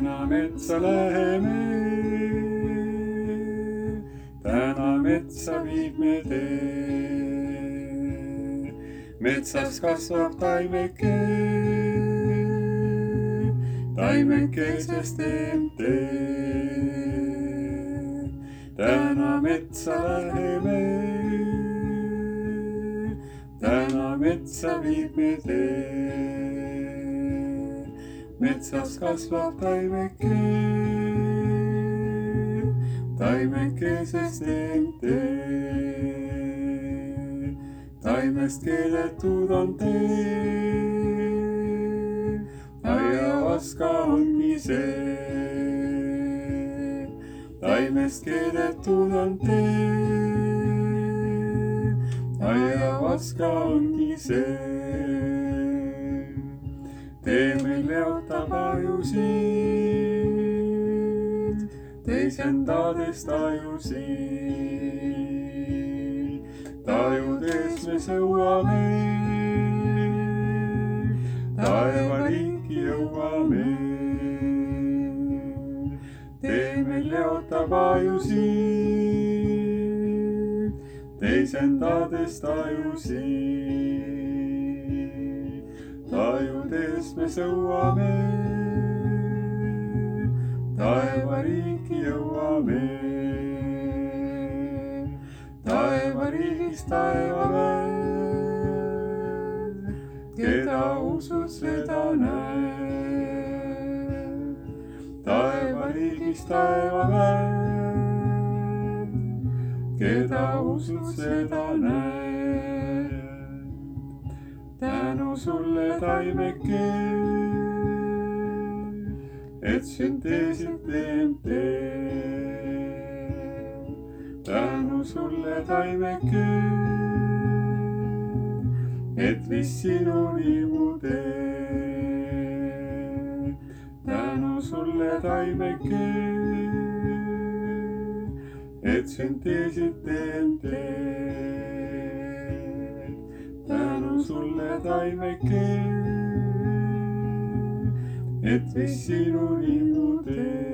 täna metsa läheme, täna metsa viib me tee. Metsas kasvab taimeke, taimekesest teeb tee. Täna metsa läheme, täna metsa viib me tee. Metsas kasvab taimeke, taimekesest teeb tee. Taimest keedetud on tee, aiavaska ongi see. Taimest keedetud on tee, aiavaska ongi see. Tee meil leotab ajusid, teisendades tajusid. Tajudes me sõuame, taevariiki jõuame. Tee meil leotab ajusid, teisendades tajusid. Tajudes me sõuame, taevariiki jõuame. Taevariigist taevamäe, keda usud, seda näeb. Taevariigist taevamäe, keda usud, seda näeb. Tänu sulle, taimeke, et sünteesid teeb tee. Tänu sulle, taimeke, et viis sinuni mu tee. Tänu sulle, taimeke, et sünteesid teeb tee. Tänu sulle, taimeke, et viis sinuni mu tee.